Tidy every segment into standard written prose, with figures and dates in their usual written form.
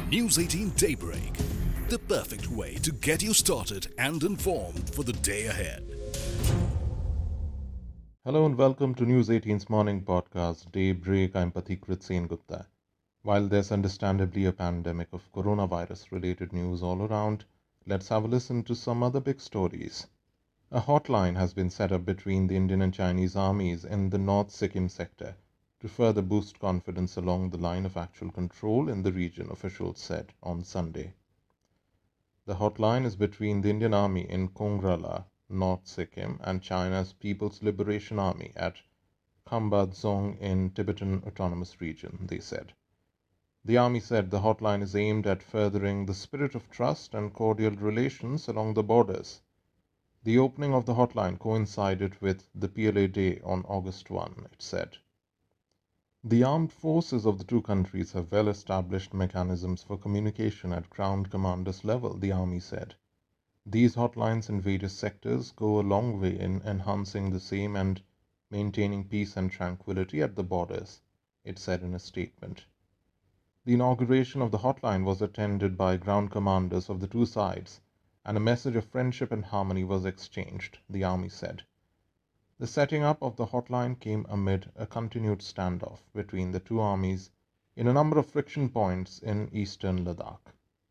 News 18 Daybreak, the perfect way to get you started and informed for the day ahead. Hello and welcome to News 18's morning podcast, Daybreak. I'm Pathikrit Sen Gupta. While there's understandably a pandemic of coronavirus related news all around, let's have a listen to some other big stories. A hotline has been set up between the Indian and Chinese armies in the North Sikkim sector to further boost confidence along the line of actual control in the region, officials said on Sunday. The hotline is between the Indian Army in Kongrala, North Sikkim, and China's People's Liberation Army at Khambadzong in Tibetan Autonomous Region, they said. The army said the hotline is aimed at furthering the spirit of trust and cordial relations along the borders. The opening of the hotline coincided with the PLA Day on August 1, it said. The armed forces of the two countries have well-established mechanisms for communication at ground commanders level, the army said. These hotlines in various sectors go a long way in enhancing the same and maintaining peace and tranquility at the borders, it said in a statement. The inauguration of the hotline was attended by ground commanders of the two sides, and a message of friendship and harmony was exchanged, the army said. The setting up of the hotline came amid a continued standoff between the two armies in a number of friction points in eastern Ladakh.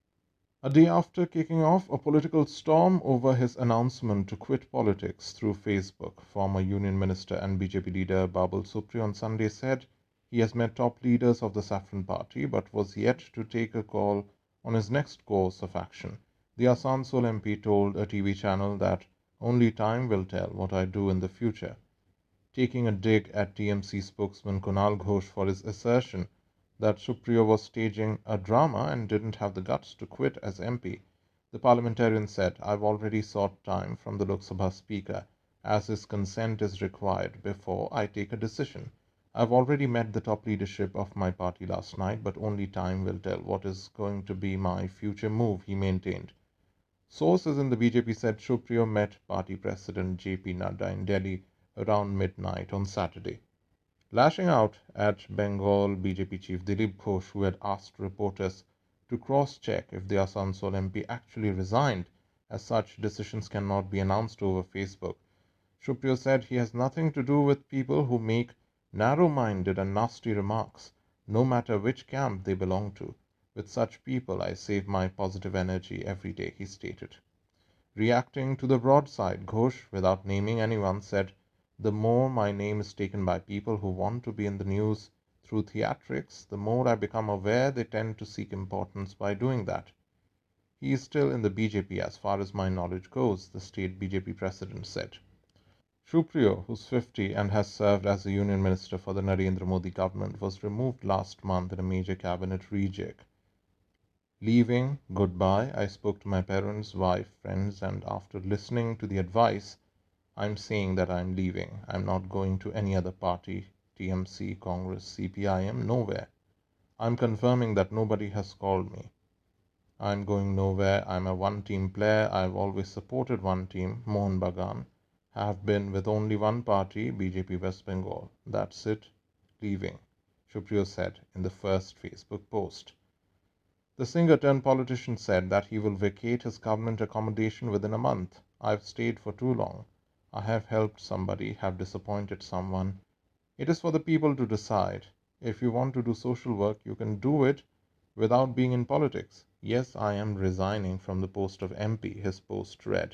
A day after kicking off a political storm over his announcement to quit politics through Facebook, former Union Minister and BJP leader Babul Supriyo on Sunday said he has met top leaders of the Saffron Party but was yet to take a call on his next course of action. The Asansol MP told a TV channel that only time will tell what I do in the future, taking a dig at TMC spokesman Kunal Ghosh for his assertion that Supriyo was staging a drama and didn't have the guts to quit as MP. The parliamentarian said, I've already sought time from the Lok Sabha Speaker, as his consent is required before I take a decision. I've already met the top leadership of my party last night, but only time will tell what is going to be my future move, he maintained. Sources in the BJP said Supriyo met party president JP Nadda in Delhi around midnight on Saturday. Lashing out at Bengal BJP chief Dilip Ghosh, who had asked reporters to cross-check if the Asansol MP actually resigned, as such decisions cannot be announced over Facebook. Supriyo said he has nothing to do with people who make narrow-minded and nasty remarks, no matter which camp they belong to. With such people, I save my positive energy every day, he stated. Reacting to the broadside, Ghosh, without naming anyone, said, the more my name is taken by people who want to be in the news through theatrics, the more I become aware they tend to seek importance by doing that. He is still in the BJP as far as my knowledge goes, the state BJP president said. Supriyo, who's 50 and has served as a union minister for the Narendra Modi government, was removed last month in a major cabinet rejig. Leaving, goodbye, I spoke to my parents, wife, friends, and after listening to the advice, I'm saying that I'm leaving. I'm not going to any other party, TMC, Congress, CPIM, nowhere. I'm confirming that nobody has called me. I'm going nowhere. I'm a one-team player. I've always supported one team, Mohun Bagan. Have been with only one party, BJP West Bengal. That's it. Leaving, Supriyo said in the first Facebook post. The singer-turned-politician said that he will vacate his government accommodation within a month. I've stayed for too long. I have helped somebody, have disappointed someone. It is for the people to decide. If you want to do social work, you can do it without being in politics. Yes, I am resigning from the post of MP, his post read.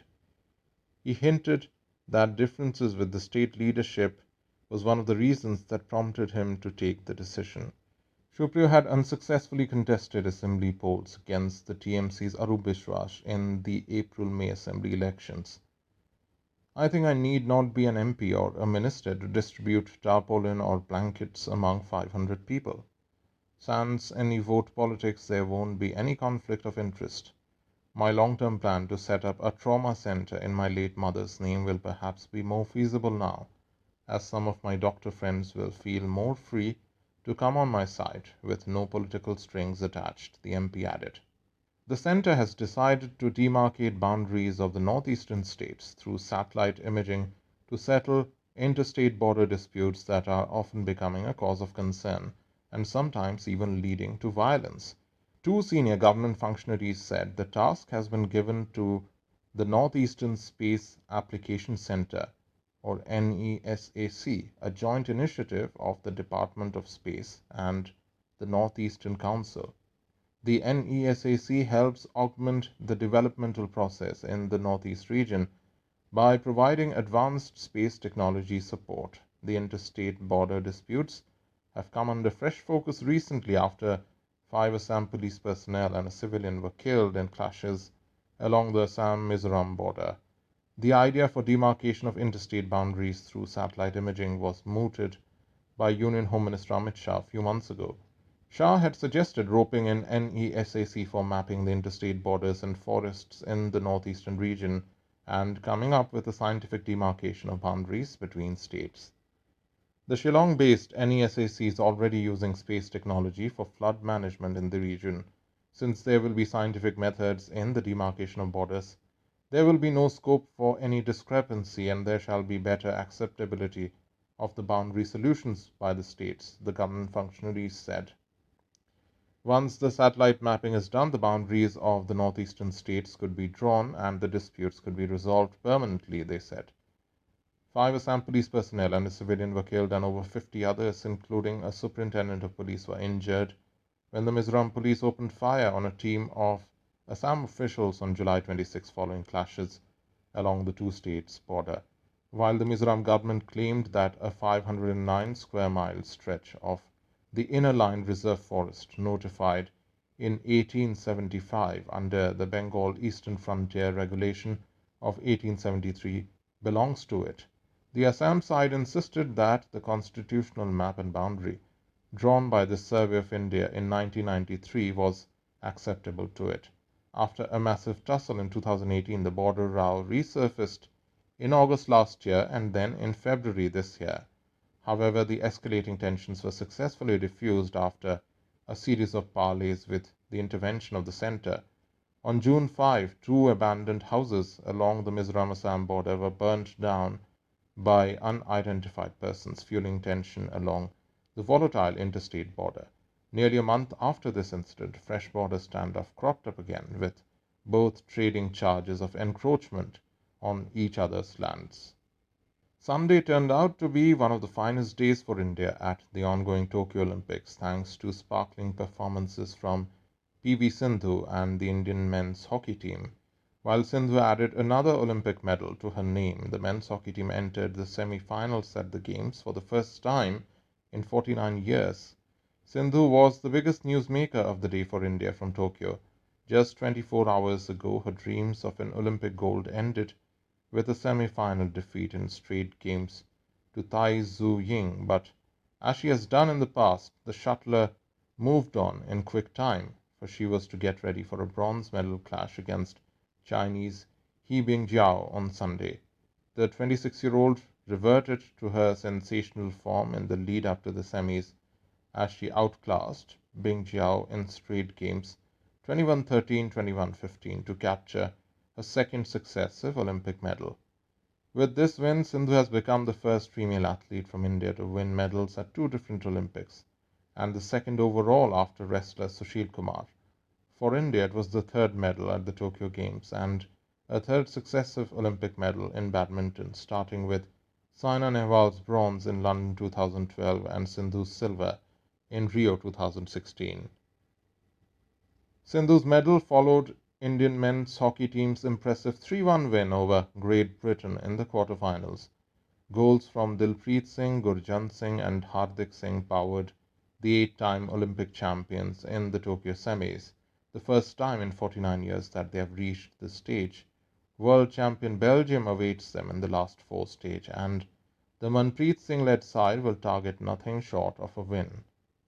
He hinted that differences with the state leadership was one of the reasons that prompted him to take the decision. Supriyo had unsuccessfully contested assembly polls against the TMC's Arup Biswas in the April-May assembly elections. I think I need not be an MP or a minister to distribute tarpaulin or blankets among 500 people. Sans any vote politics, there won't be any conflict of interest. My long-term plan to set up a trauma center in my late mother's name will perhaps be more feasible now, as some of my doctor friends will feel more free to come on my side with no political strings attached, the MP added. The center has decided to demarcate boundaries of the northeastern states through satellite imaging to settle interstate border disputes that are often becoming a cause of concern and sometimes even leading to violence. Two senior government functionaries said the task has been given to the Northeastern Space Application Center, or NESAC, a joint initiative of the Department of Space and the Northeastern Council. The NESAC helps augment the developmental process in the Northeast region by providing advanced space technology support. The interstate border disputes have come under fresh focus recently after 5 Assam police personnel and a civilian were killed in clashes along the Assam-Mizoram border. The idea for demarcation of interstate boundaries through satellite imaging was mooted by Union Home Minister Amit Shah a few months ago. Shah had suggested roping in NESAC for mapping the interstate borders and forests in the northeastern region and coming up with a scientific demarcation of boundaries between states. The Shillong-based NESAC is already using space technology for flood management in the region. Since there will be scientific methods in the demarcation of borders, there will be no scope for any discrepancy and there shall be better acceptability of the boundary solutions by the states, the government functionaries said. Once the satellite mapping is done, the boundaries of the northeastern states could be drawn and the disputes could be resolved permanently, they said. 5 Assam police personnel and a civilian were killed and over 50 others, including a superintendent of police, were injured when the Mizoram police opened fire on a team of Assam officials on July 26 following clashes along the two states' border. While the Mizoram government claimed that a 509 square mile stretch of the Inner Line Reserve Forest, notified in 1875 under the Bengal Eastern Frontier Regulation of 1873, belongs to it, the Assam side insisted that the constitutional map and boundary drawn by the Survey of India in 1993 was acceptable to it. After a massive tussle in 2018, the border row resurfaced in August last year and then in February this year. However, the escalating tensions were successfully diffused after a series of parleys with the intervention of the centre. On June 5, 2 abandoned houses along the Mizoram-Assam border were burnt down by unidentified persons, fueling tension along the volatile interstate border. Nearly a month after this incident, fresh border standoff cropped up again, with both trading charges of encroachment on each other's lands. Sunday turned out to be one of the finest days for India at the ongoing Tokyo Olympics, thanks to sparkling performances from PV Sindhu and the Indian men's hockey team. While Sindhu added another Olympic medal to her name, the men's hockey team entered the semi-finals at the Games for the first time in 49 years. Sindhu was the biggest newsmaker of the day for India from Tokyo. Just 24 hours ago, her dreams of an Olympic gold ended with a semi-final defeat in straight games to Tai Tzu Ying, but as she has done in the past, the shuttler moved on in quick time, for she was to get ready for a bronze medal clash against Chinese He Bingjiao on Sunday. The 26-year-old reverted to her sensational form in the lead up to the semis as she outclassed Bingjiao in straight games 21-13, 21-15 to capture her second successive Olympic medal. With this win, Sindhu has become the first female athlete from India to win medals at 2 different Olympics and the second overall after wrestler Sushil Kumar. For India, it was the 3rd medal at the Tokyo Games and a 3rd successive Olympic medal in badminton, starting with Saina Nehwal's bronze in London 2012 and Sindhu's silver in Rio 2016. Sindhu's medal followed Indian men's hockey team's impressive 3-1 win over Great Britain in the quarterfinals. Goals from Dilpreet Singh, Gurjant Singh and Hardik Singh powered the 8-time Olympic champions in the Tokyo semis, the first time in 49 years that they have reached this stage. World champion Belgium awaits them in the last 4 stage, and the Manpreet Singh-led side will target nothing short of a win.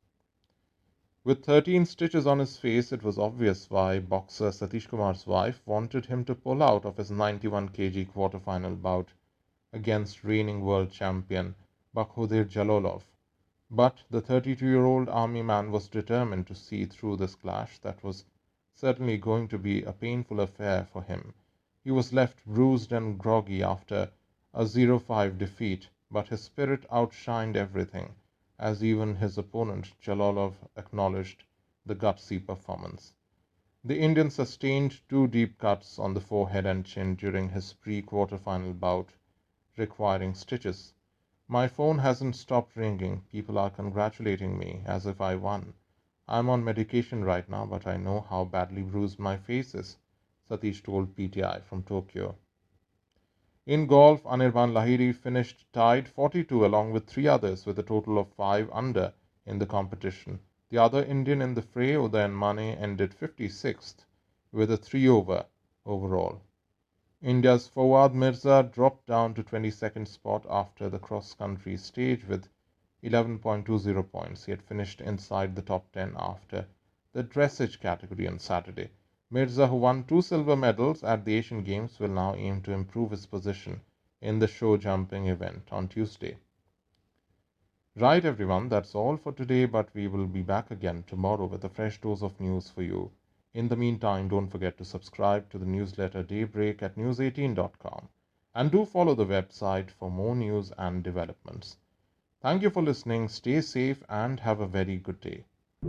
With 13 stitches on his face, it was obvious why boxer Satish Kumar's wife wanted him to pull out of his 91 kg quarterfinal bout against reigning world champion Bakhtiar Jalolov. But the 32-year-old army man was determined to see through this clash that was certainly going to be a painful affair for him. He was left bruised and groggy after a 0-5 defeat, but his spirit outshined everything, as even his opponent Jalolov acknowledged the gutsy performance. The Indian sustained 2 deep cuts on the forehead and chin during his pre-quarter-final bout, requiring stitches. My phone hasn't stopped ringing. People are congratulating me as if I won. I'm on medication right now, but I know how badly bruised my face is, Satish told PTI from Tokyo. In golf, Anirban Lahiri finished tied 42 along with 3 others with a total of 5 under in the competition. The other Indian in the fray, Udayan Mane, ended 56th with a 3-over overall. India's Fawad Mirza dropped down to 22nd spot after the cross-country stage with 11.20 points. He had finished inside the top 10 after the dressage category on Saturday. Mirza, who won 2 silver medals at the Asian Games, will now aim to improve his position in the show jumping event on Tuesday. Right, everyone, that's all for today, but we will be back again tomorrow with a fresh dose of news for you. In the meantime, don't forget to subscribe to the newsletter Daybreak at news18.com and do follow the website for more news and developments. Thank you for listening, stay safe and have a very good day.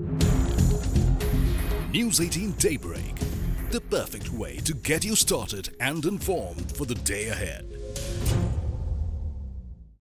News 18 Daybreak, the perfect way to get you started and informed for the day ahead.